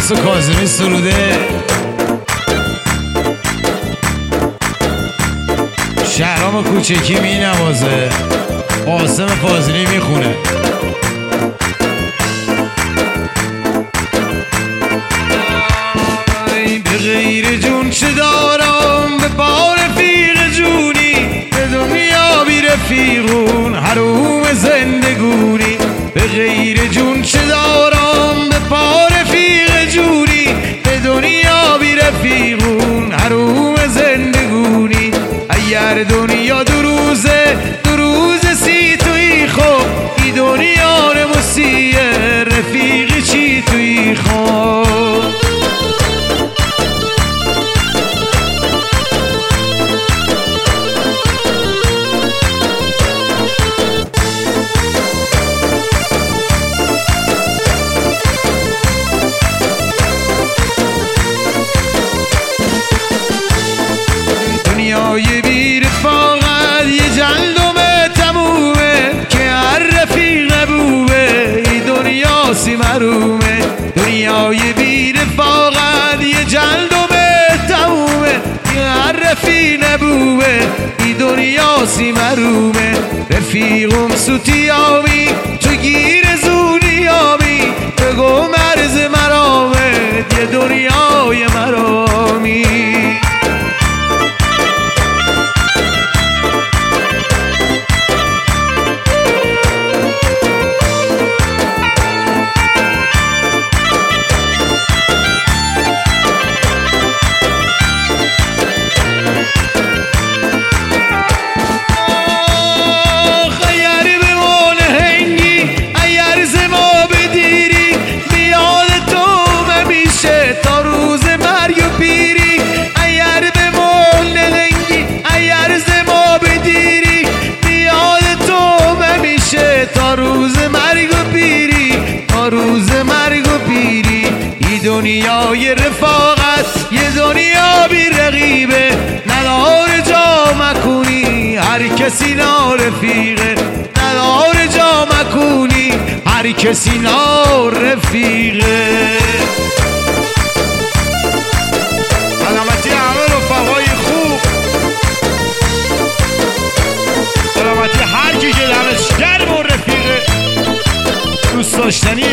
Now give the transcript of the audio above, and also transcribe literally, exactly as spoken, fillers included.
عباس و کاظمی سروده، شهرام کوچکی می نوازه، قاسم فاضلی میخونه. به غیر جون چه دارم، به پا رفیق جونی، به دنیا بی رفیقون حروم زندگونی. به غیر جون چه دارم، به پا رفیق جونی، به دنیا بی رفیقون حروم زندگونی. اگر دنیا دو روزه دو روزه سی توی خوب، ای دنیا نموسیه رفیق چی توی خوب. دنیای بی رفاقت یه جلدم تمومه، که هر رفیق نبوه ای دنیا سی مرومه. دنیای بی رفاقت یه جلدم تمومه، که هر رفیق نبوه ای دنیا سی مرومه. رفیقم سوتیامی تو گیر زونیامی، بگو مرز مرامه یه دنیای مرامی. تا روز مرگ و پیری، تا روز مرگ و پیری. ای دنیای رفاقت یه دنیا بی رقیبه، نداره جا مکونی هر کسی نارفیقه. نداره جا مکونی هر کسی نارفیقه. سلامتی همه رفقای خوب، سلامتی هر کی که دمش گرم و رفیقه، دوست داشتنی